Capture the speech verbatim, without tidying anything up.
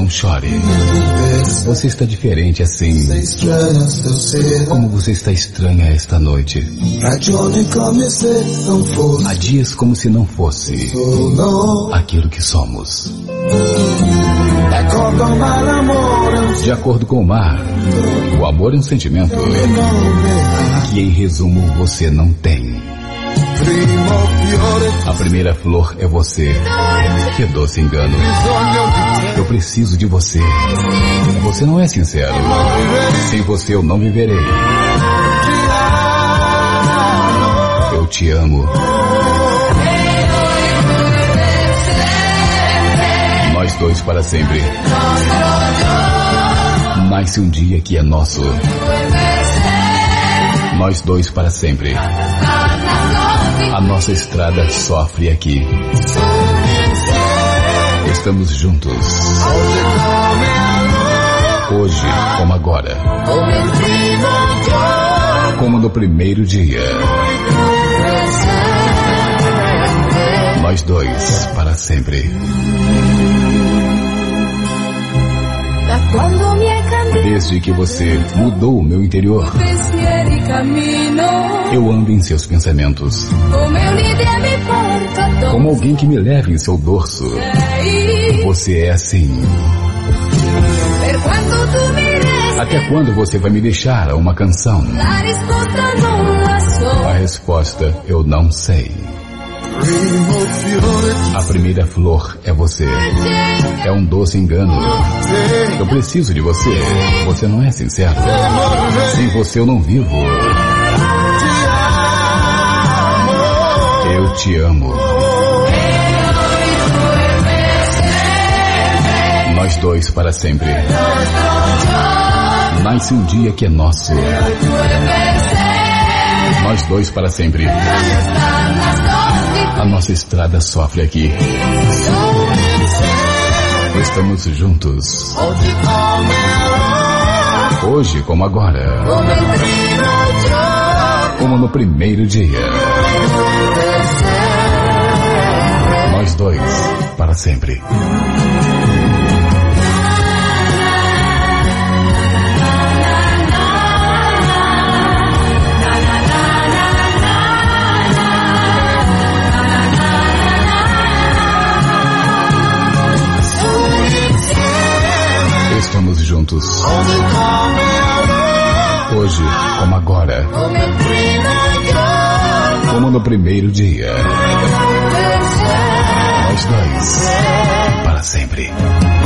não chore. Você está diferente assim. Como você está estranha esta noite. Há dias como se não fosse aquilo que somos. De acordo com o mar, o amor é um sentimento que, em resumo, você não tem. A primeira flor é você. Que doce engano. Eu preciso de você. Você não é sincero. Sem você eu não viverei. Eu te amo. Nós dois para sempre. Nasce um dia que é nosso. Nós dois para sempre. A nossa estrada sofre aqui. Estamos juntos. Hoje, como agora. Como no primeiro dia. Nós dois para sempre. Desde que você mudou o meu interior, eu ando em seus pensamentos. Como alguém que me leva em seu dorso. Você é assim. Até quando você vai me deixar a uma canção? A resposta eu não sei. A primeira flor é você. É um doce engano. Eu preciso de você. Você não é sincero. Sem você eu não vivo. Eu te amo. Nós dois para sempre. Nasce um dia que é nosso. Nós dois para sempre. A nossa estrada sofre aqui. Estamos juntos. Hoje como agora. Como no primeiro dia. Nós dois para sempre. Estamos juntos. Hoje, como agora. Como no primeiro dia. Nós dois, para sempre.